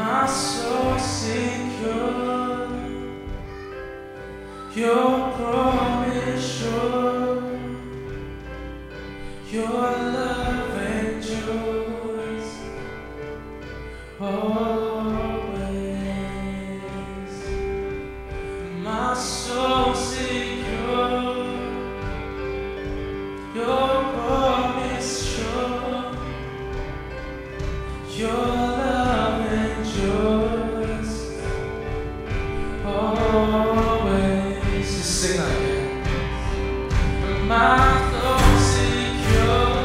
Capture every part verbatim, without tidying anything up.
my soul secure. Your promise sure. Your love endures always. My soul secure. Your promise sure. Your love endures always. Just sing that again. My soul secure.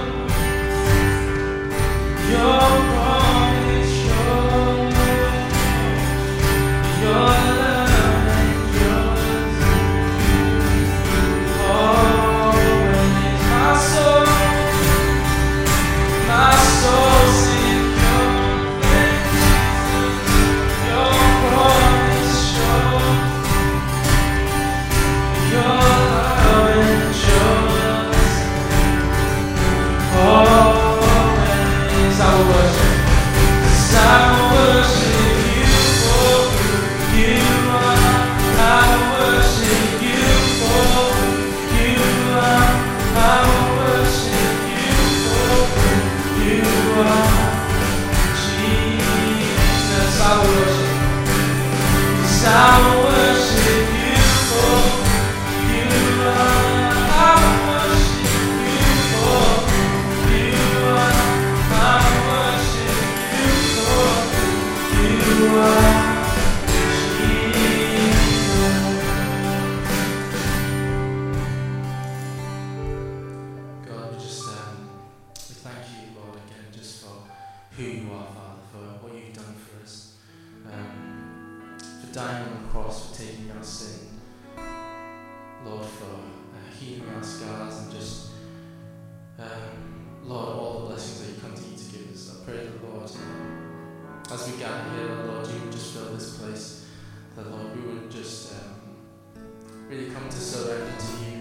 Your promise sure. Your love endures always. My soul, my soul secure. Your promise sure. Your love endures always. I will worship. 'Cause I will worship you for who you are. I will worship you for who you are. I will worship you for who you are. Jesus, I will worship. 'Cause I will worship you for who you are. I will worship you for who you are. I will worship you for who you are. God, we just um, we thank you, Lord, again, just for who you are, Father, for what you've done for us, um, for dying on the cross, for taking our sin, Lord, for uh, healing our scars, and just, um, Lord, all the blessings that you continue to give us. I pray that, Lord, as we gather here, Lord, you would just fill this place, that, Lord, we would just um, really come to surrender to you,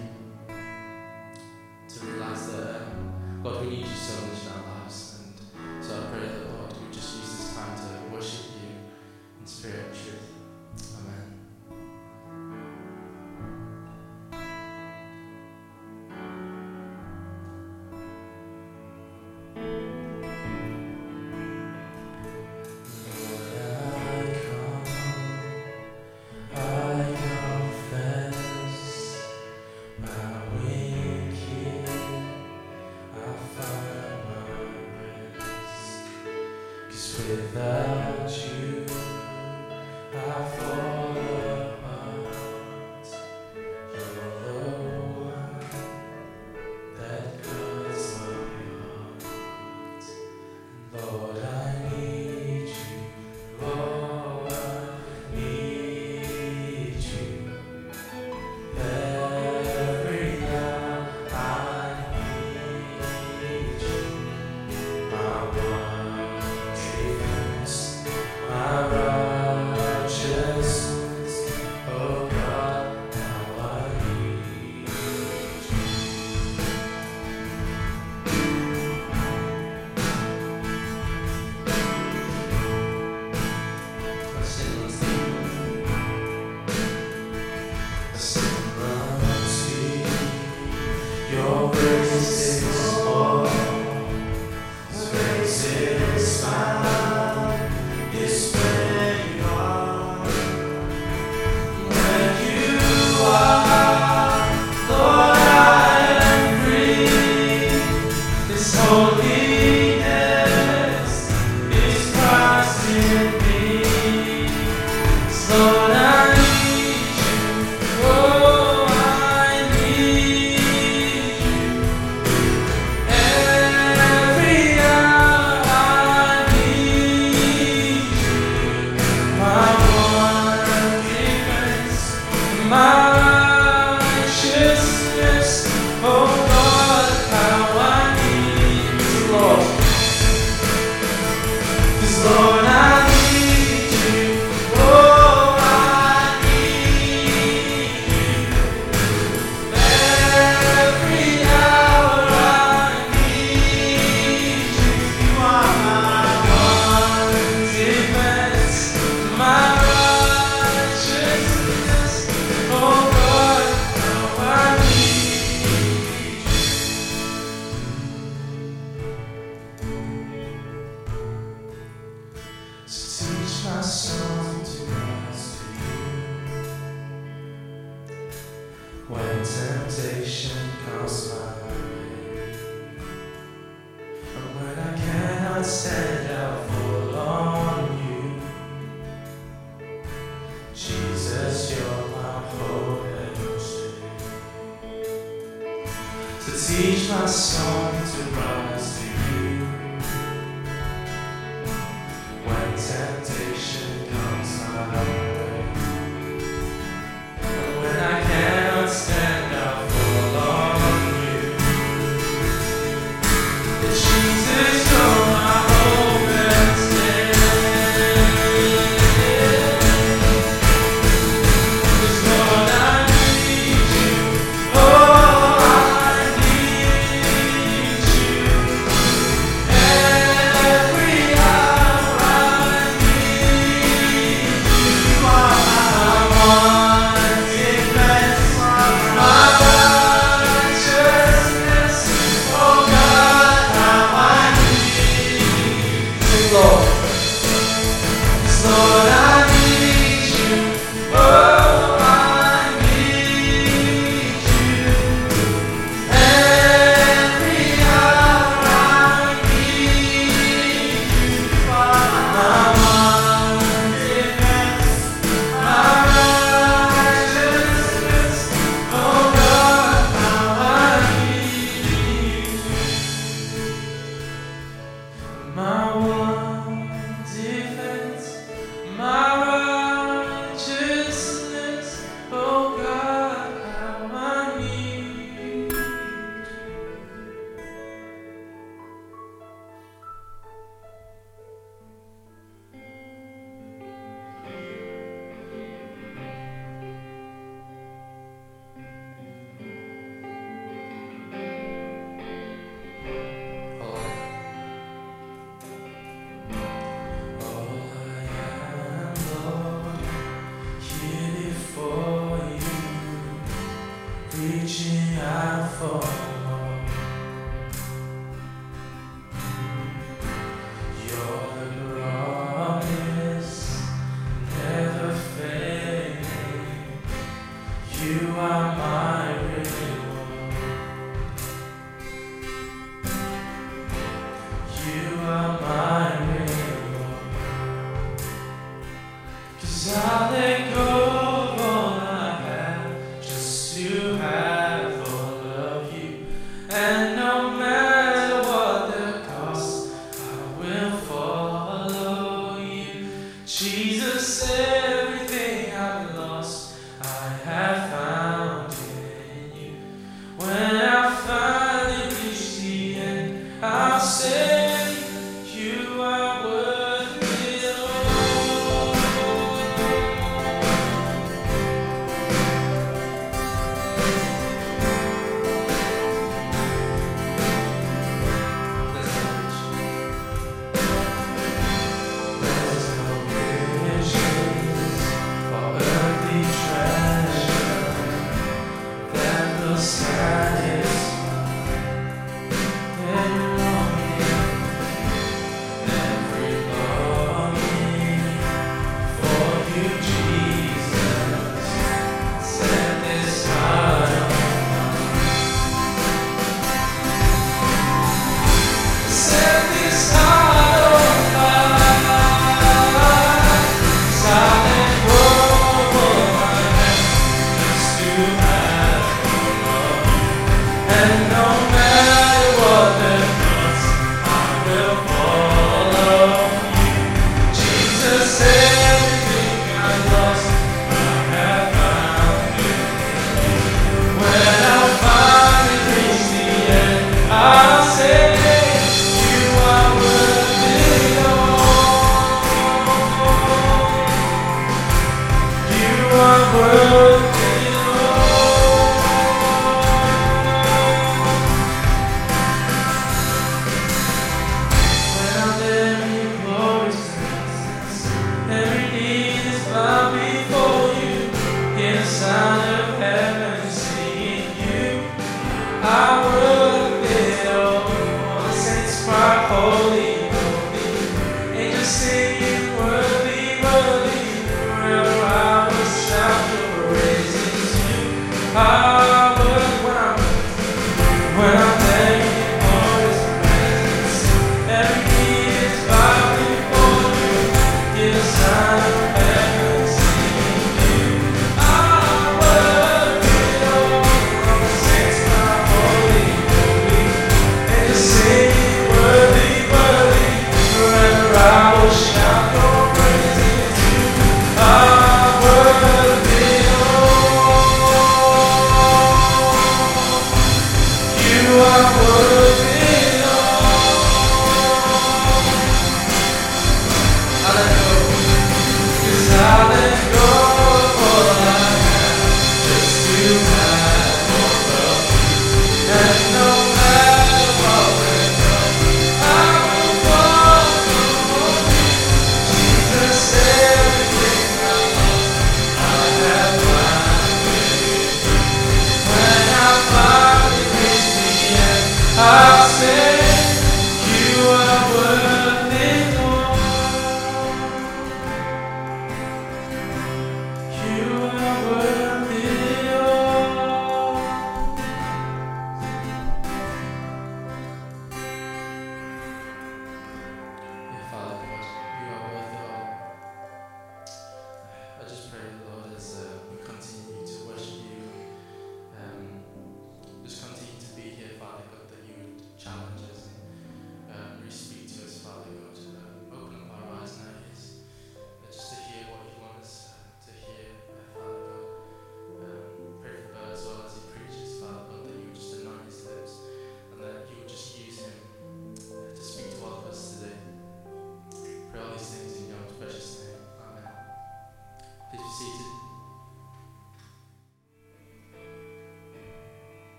to realize that, um, Lord, we need you so much in our lives. And so I pray that, Lord, we just use this time to worship you in spirit and truth. Amen. Without you, I fall apart. You're the one that guides my heart. Lord, I need you. Lord, I need you. Every now I need you. My one defense, my righteousness, my song to rise to you. When temptation comes my way, and when I cannot stand, I'll fall on you. Jesus, you're my hope and stay. So teach my song to rise to you. When temptation comes my way, and when I cannot stand, I'll fall on you. Jesus, you're my hope and stay. 'Cause Lord, I need you. Oh, I need you. Every hour I need you. You are my one defense, my righteousness. Oh God, how I need you, Lord. 'Cause Lord, I need you. Oh, I need you. Every hour I need you. You are my one defense, my righteousness. Oh God, how I need you. My one defense, my righteousness. Oh God, how I need you. All I am, Lord, here before you, reaching out for more. You're the promise, never failing. You are my reward. You are my reward. 'Cause I'll let go of all I have just to have all of you. And no matter what the cost, I will follow you. Jesus, everything I've lost, I have found in you. When I finally reach the end, I'll say you are worth it all. There's no riches or earthly treasure that will satisfy every longing, every longing for you, Jesus. Set this heart on fire. Set this heart on fire. Silent roll my hands just to have your love. And no matter what the cost, I will follow you. Jesus, everything I lost, I have found you. When I finally reach the end, I'll say you are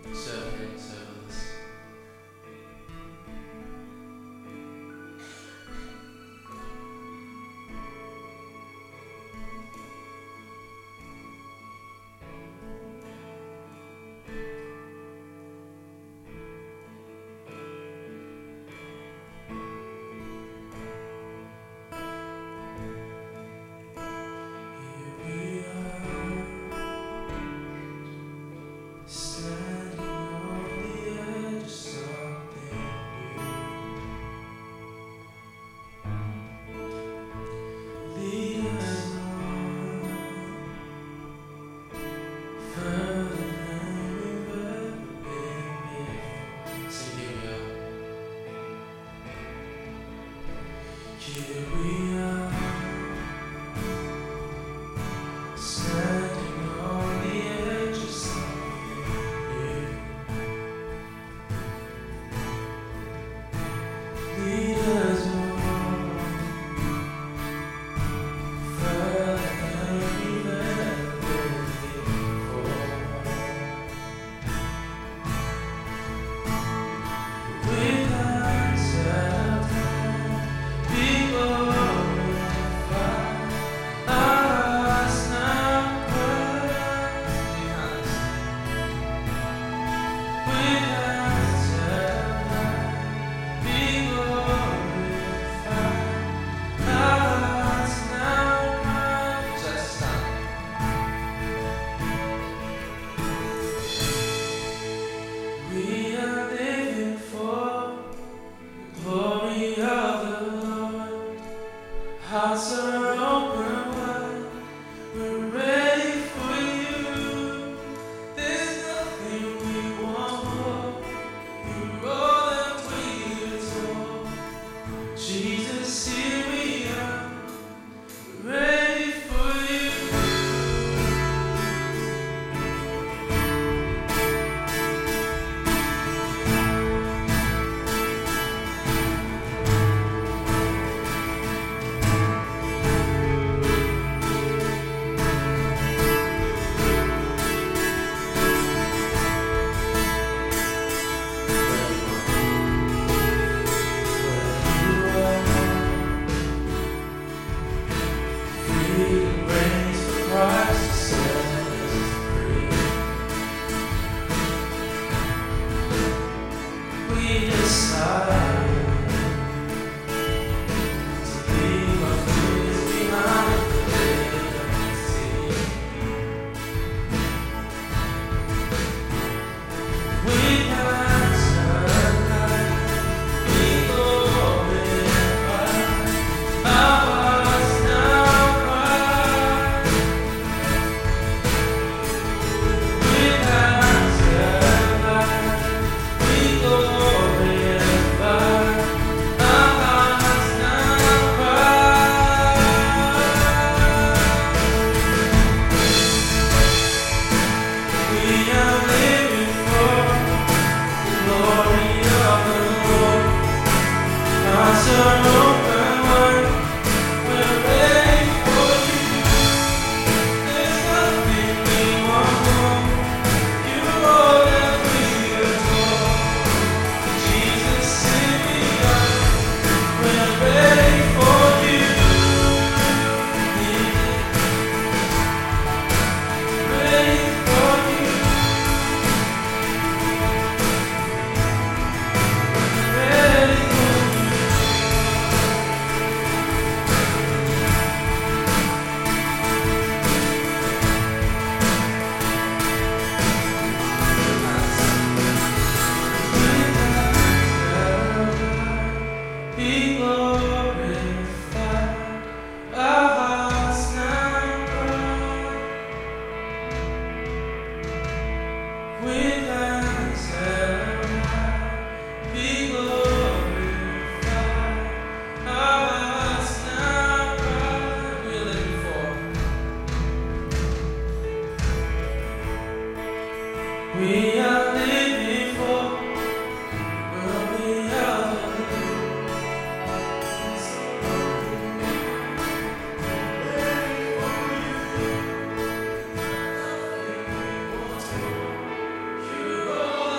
serve Him, serve others. Here we are, standing on the edge of something new. Lead us on, further than we've ever been before. With hands held high, be glorified. Our hearts now cry. With hands held high, be glorified. Our hearts now cry. Just stand. We are living for the glory of the Lord. Hearts are open wide. We're ready for you. There's nothing we want more. You're all that we adore. Jesus, here we are. We're ready for you. Freedom reigns for Christ to set us free. We decide to leave our fears behind the veil sea. We hands held high, be glorified. Our hearts now cry. With hands held high, be glorified. Our hearts now cry. We are living for the glory of the Lord. Hearts are open wide. We're ready for you. There's nothing we want more. You're all that we adore. Jesus, here we are. We're ready for you. Ready for you. Ready for you. Be glorified. Our hearts now cry. With hands held high, be glorified. Our hearts now cry. We are living for. We are living for. Well, we are You're all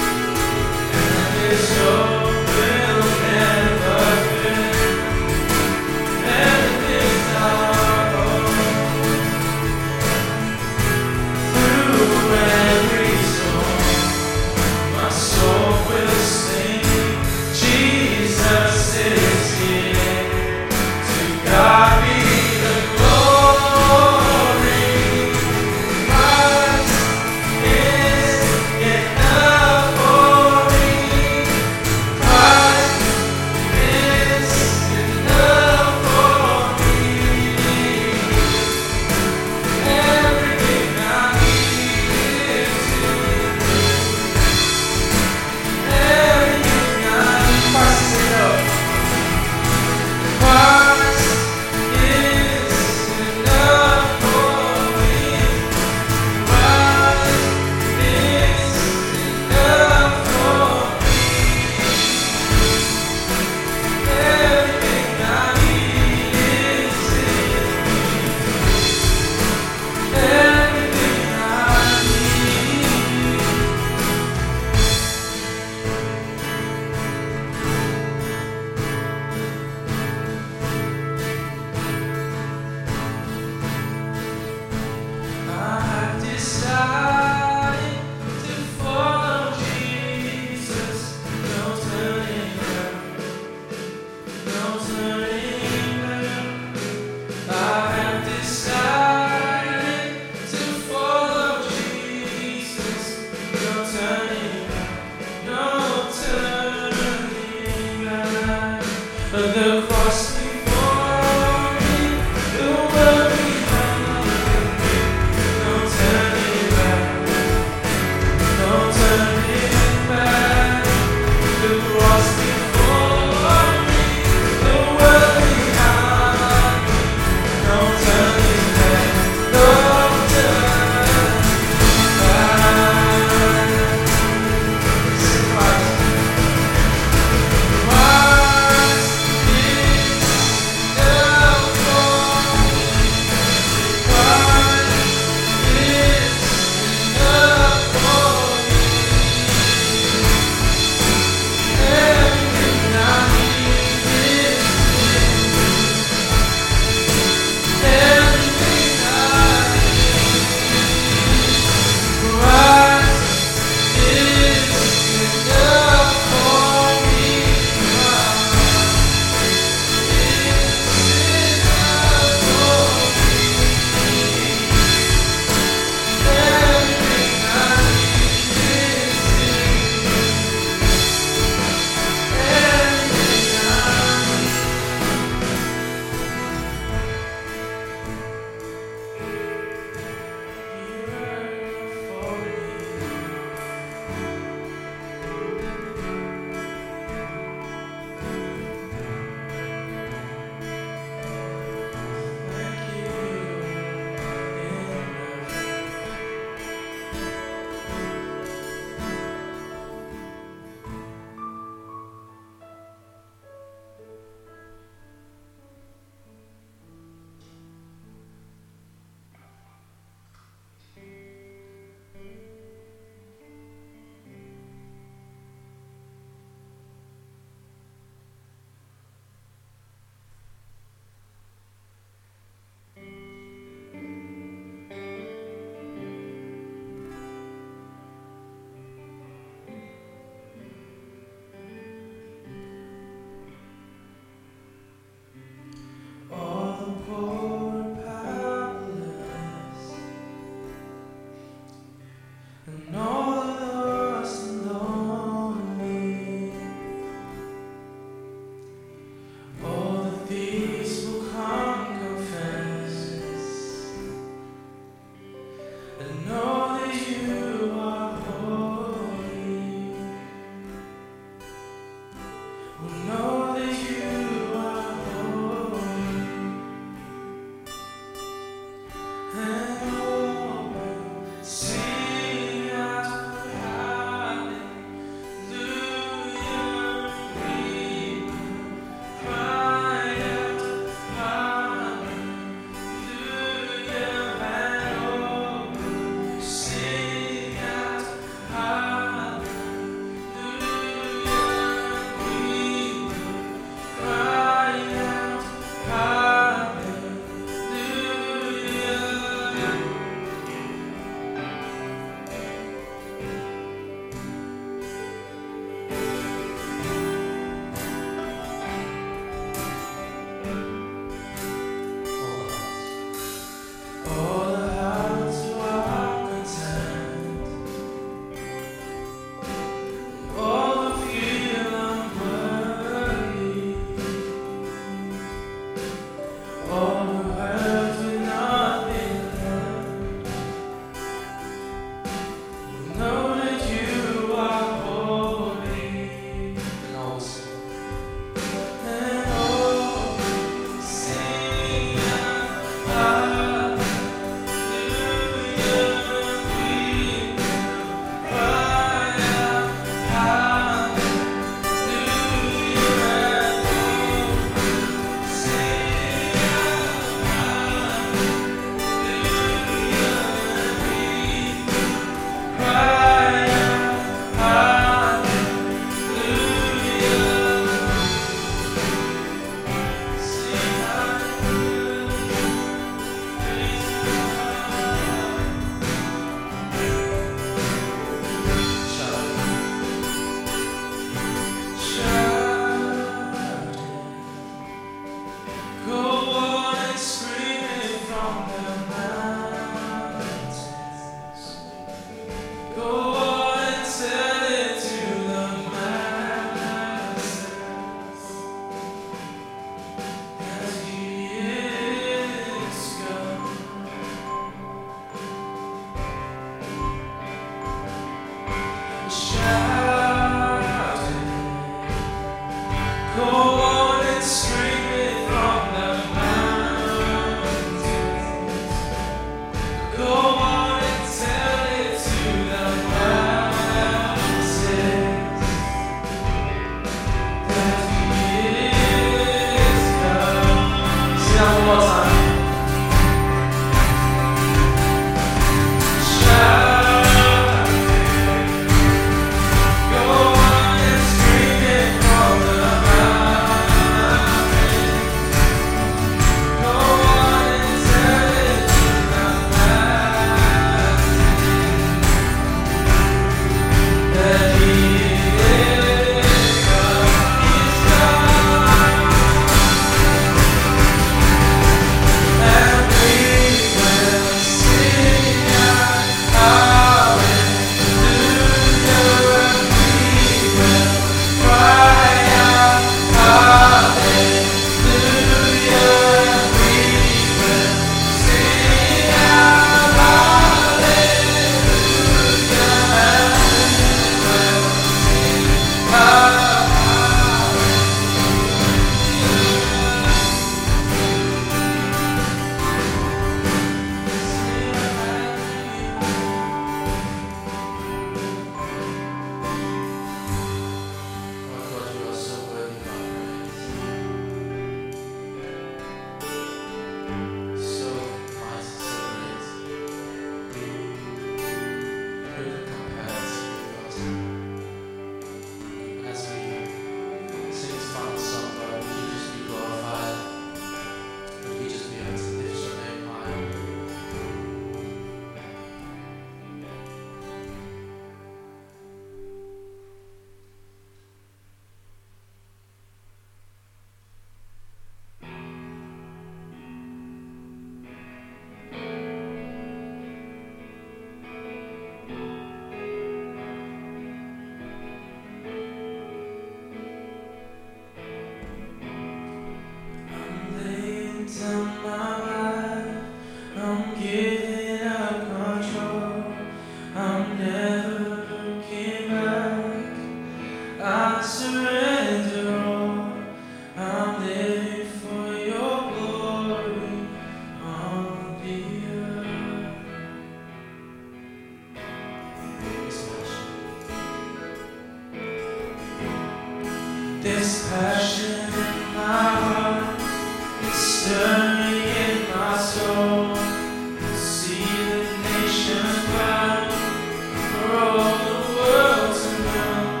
This passion in my heart, it's stirring in my soul. To see the nations bow, for all the world to know.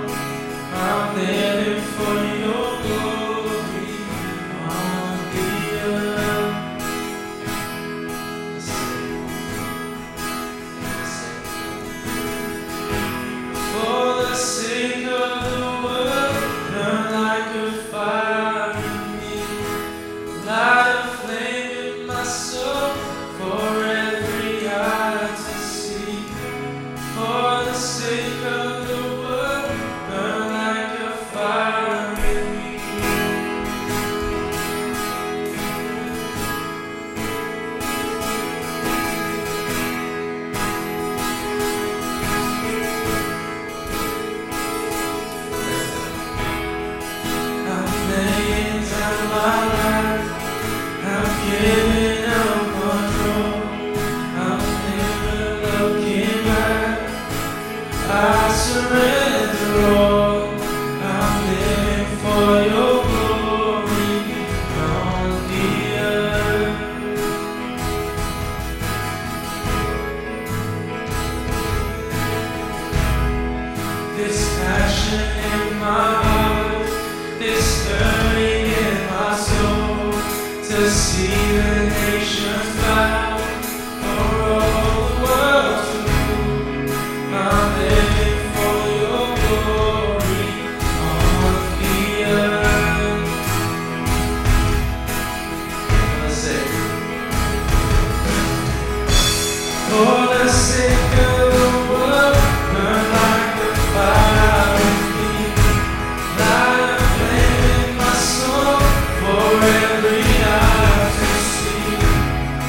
I'm living for your glory on the earth. For the sake of the world, burn like a fire in me, light a flame in my soul, for every eye to see. For the sake of the world, burn like a fire in me. I'm laying down my life, I'm giving up control, I'm never looking back, I surrender all. I'm living for your glory on the earth. This passion in my heart, this stirring in my soul, to see the nations bow, for all the world to know. I'm living for your glory on the earth. Let's sing. For the sake of the world, burn like a fire in me, light a flame in my soul, for every eye to see.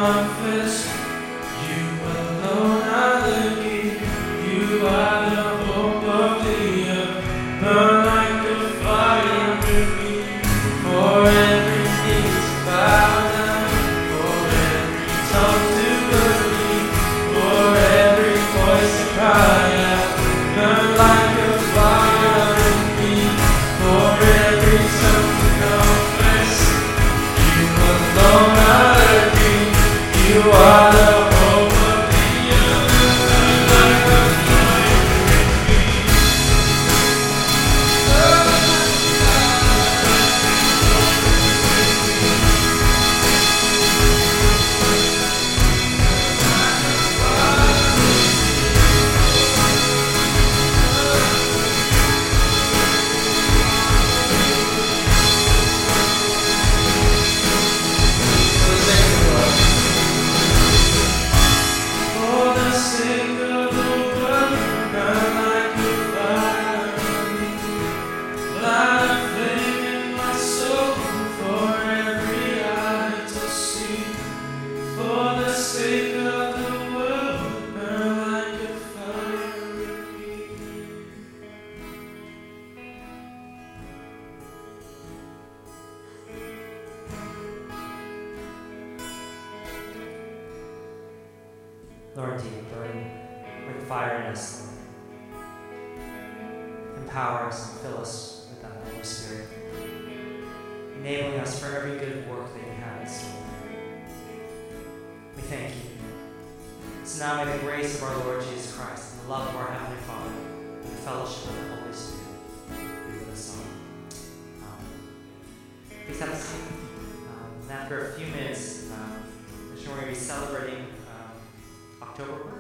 confess, you alone are the King. You are the hope of the earth. Burn like a fire under me. For every knee to bow down, for every tongue to believe, for every voice to cry out. Burn like a fire under me. For every tongue to confess, you alone are the King. You are the hope of the earth. Burn like a fire under me. For the sake of the world, burn like a fire in me. Light a flame in my soul, for every eye to see. For the sake of the world, burn like a fire in me. Lord, indeed, burn with fire in us, Lord. Empower us and fill us with that Holy Spirit, enabling us for every good work that you have in store. We thank you. So now may the grace of our Lord Jesus Christ and the love of our Heavenly Father and the fellowship of the Holy Spirit be with us all. Amen. Please have a seat. Um, and after a few minutes, um, I'm sure we're going to be celebrating um, October